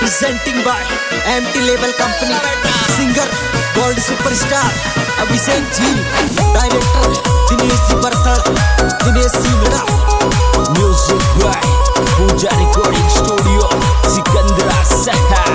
presenting by MT Label Company, singer Gold Superstar Abhishek ji, director Dinesh ji Bartad, Dinesh Singda, music by Puja recording studio Sikandra शहर।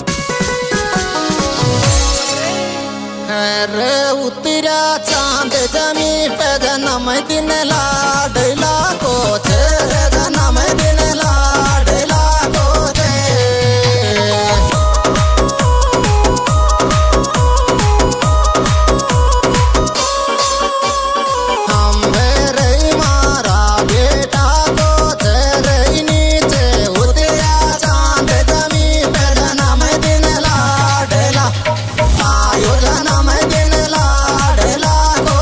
रे उतरा चांद जमी पे जन्म दिन लाडला को जन्म दिन लाडला को हम रे मारा बेटा को रे नीचे उतरा चांद जमी पे जन्म दिन लाडला आयो जन्म दिन लाडला को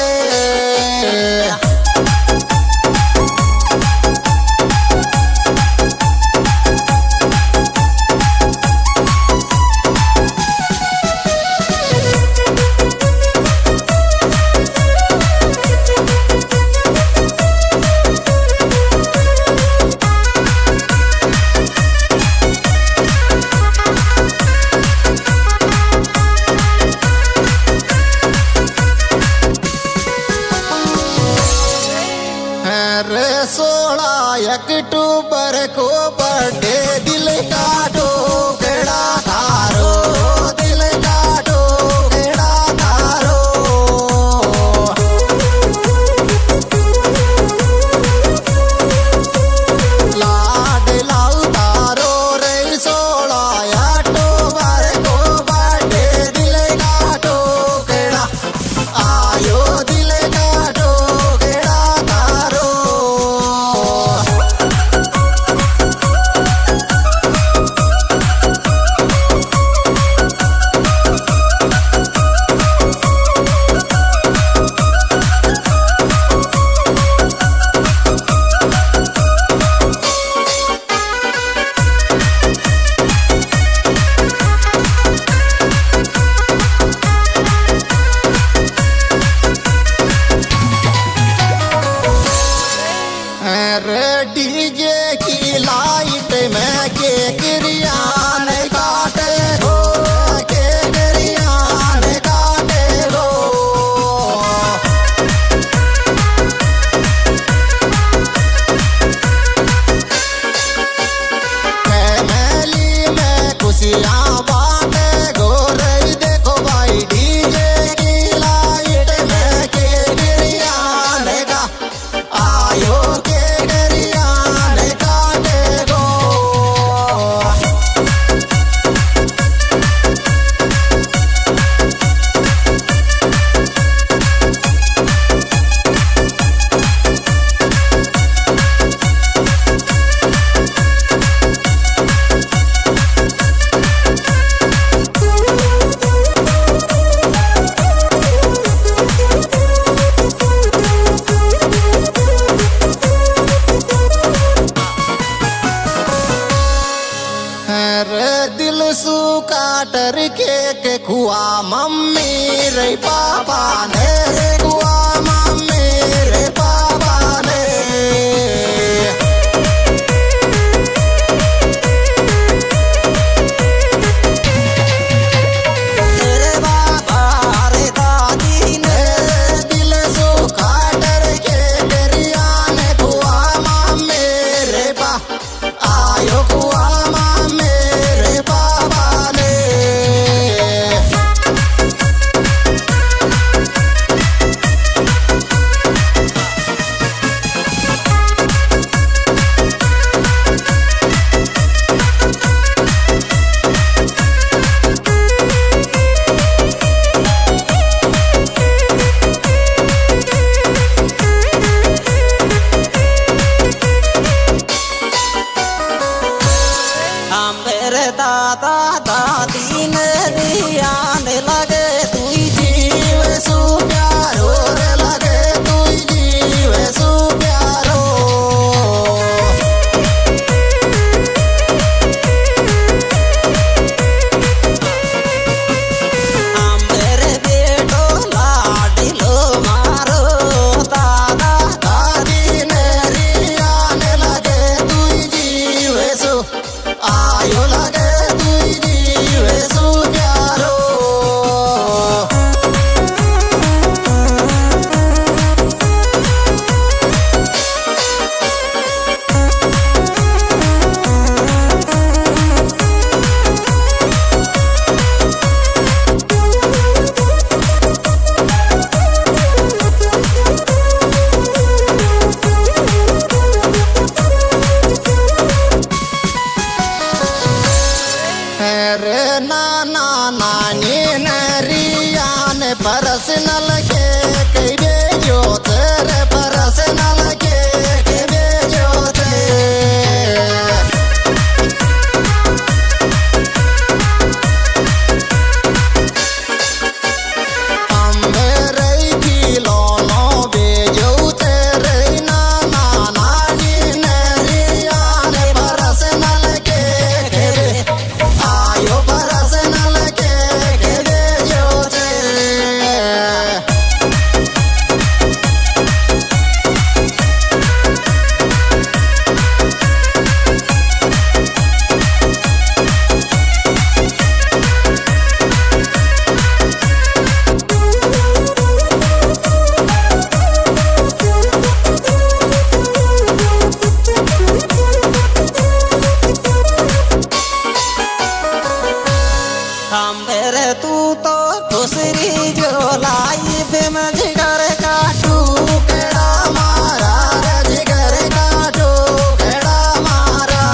रे 16 अक्टूबर को बर्थडे दिल का टोकड़ा थारो दिल का टोकड़ा थारो लाडला उतारो रे 16 अक्टूबर को बर्थडे दिल का टोकड़ा आयो दिल का टोकड़ा थारो। डीजे की लाइट में के गिरियान काटे हो के गिरियान काटे हो फैमिली में खुशियां बांटे गोरई देखो भाई डीजे की लाइट में के गिरियान का आयो के दिल सुकाटर के खुआ मम्मी रे पापा ने रे खुआ मम्मी रे पापा ने तेरे बाबा रे दादी ने दिल सुकाटर के दरिया ने खुआ मम्मी रे पा आयो खुआ दादा दादी ने ध्यान लगे तू जीव सु प्यारो रे लगे तू जीव सु प्यारो मेरे बेटो लाडलो मारो दादा दादी ने ध्यान लगे तू जीव सु आयो लगे पर्सनल के भेजो तेरे पर्सनल के भेजो हम मेरे खिलौनों भेजो तेरे नाना नानी नरियान पर्सनल के आयो पर्सनल के भेजो हम मेरे तू तो दूसरी जो लाई में जिगर का टुकड़ा मारा रे जिगर का टुकड़ा मारा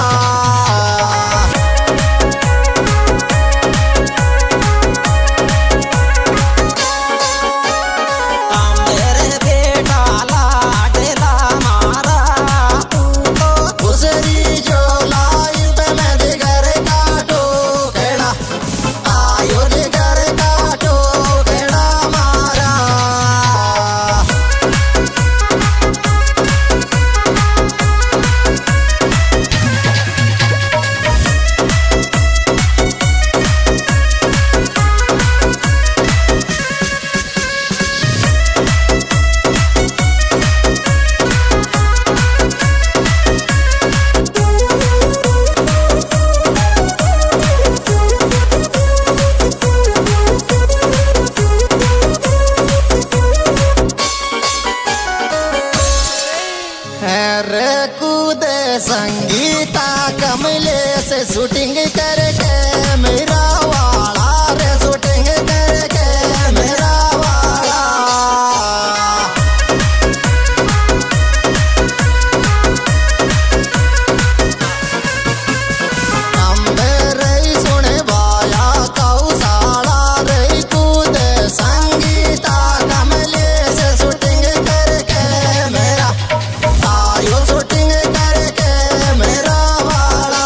हम मेरे बेटा लाडला मारा तू तो दूसरी जो लाई में जिगर का टुकड़ा आयो जिगर का टुकड़ा मारा रे कूदे संगीता कमले से शूटिंग करके मेरा वाला रे शूटिंग करके मेरा वाला अम्बे रे सुने बाया कौसाला रे कूदे संगीता कमले से शूटिंग करके मेरा आयो शूटिंग करके मेरा वाला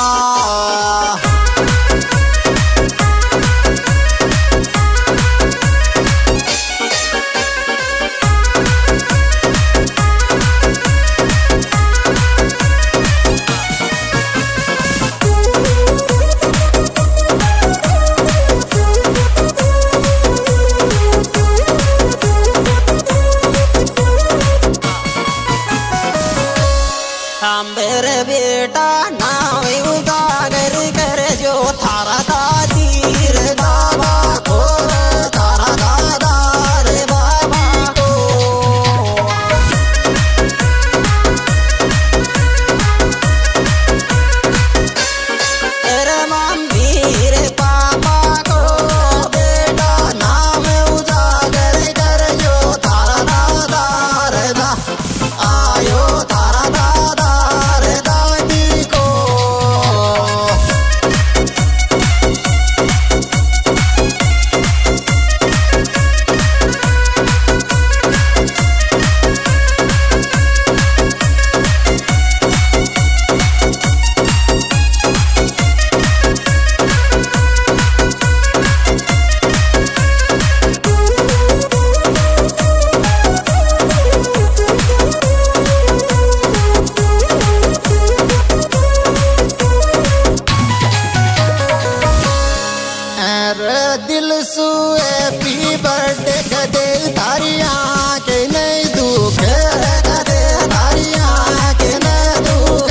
हम मेरे बेटा नाव उजागर कर जो थारा दादी रे बाबा को थारा दादा रे बाबा को तेरे मम्मी रे पापा को बेटा नाम उजागर कर जो थारा दादा रे दा आयो थारा दादा रे दादी को रे दिल सु हैप्पी बर्थडे कदे तारिया के नहीं दुख कदे तारिया के नहीं दुख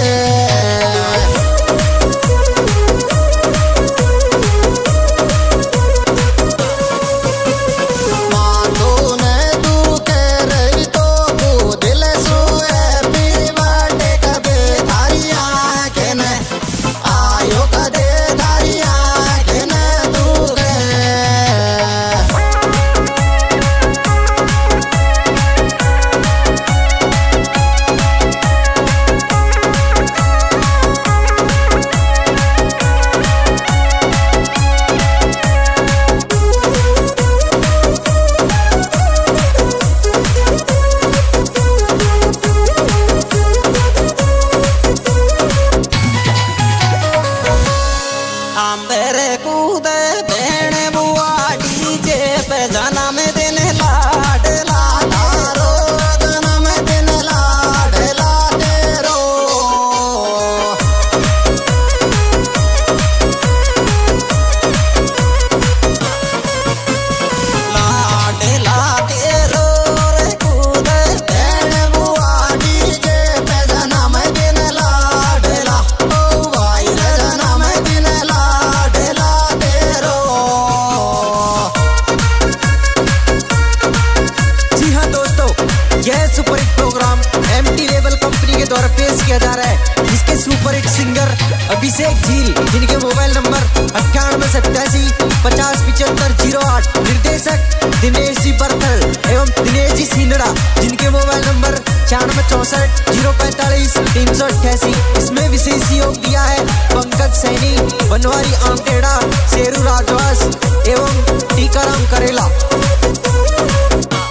मानो ने दुख रही तो दिल सु हैप्पी बर्थडे कदे तारिया के नहीं आयो कदे तारिया के नहीं दुख पेश किया जा रहा है जिसके सुपर हिट सिंगर अभिषेक झील, जिनके मोबाइल नंबर 9887507508, निर्देशक दिनेश जी बरथल एवं दिनेश जी सिंगड़ा, जिनके मोबाइल नंबर 9664045388। इसमें विशेष सहयोग दिया है पंकज सैनी, बनवारी आमटेड़ा, शेरू राजवास एवं टीकाराम करेला।